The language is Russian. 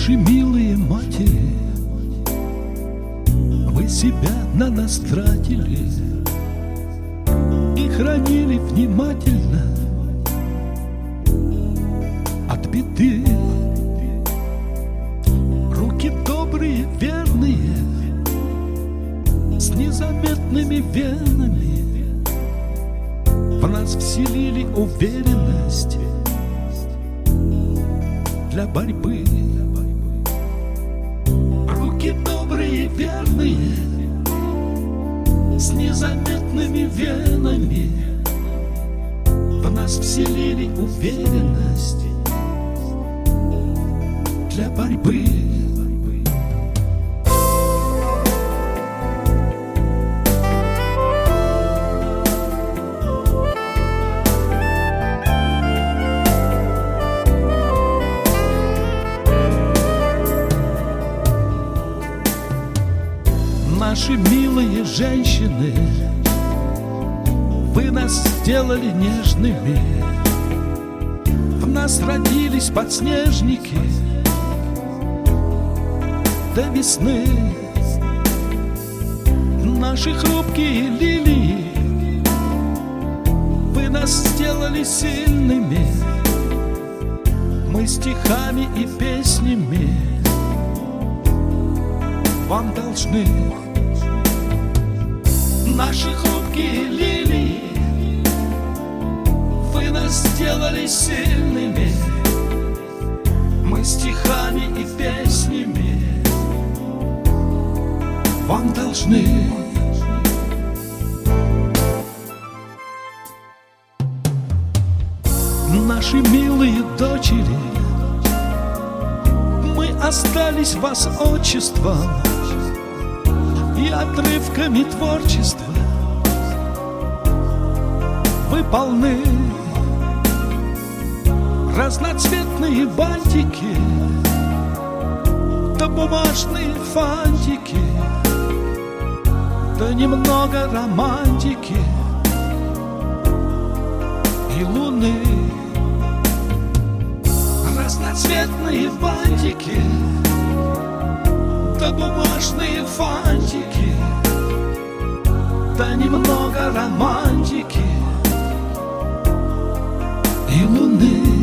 Наши милые матери, вы себя на нас тратили и хранили внимательно от беды. Руки добрые, верные, с незаметными венами в нас вселили уверенность для борьбы. Руки добрые, верные, с незаметными венами в нас вселили уверенность для борьбы. Наши милые женщины, вы нас сделали нежными, в нас родились подснежники до весны. Наши хрупкие лилии, вы нас сделали сильными, мы стихами и песнями вам должны. Наши хрупкие лилии, вы нас сделали сильными, мы стихами и песнями вам должны. Наши милые дочери, мы остались вас отчеством и отрывками творчества. Вы полны разноцветные бантики, да бумажные фантики, да немного романтики и луны. Разноцветные бантики, да бумажные фантики, да немного романтики и луны.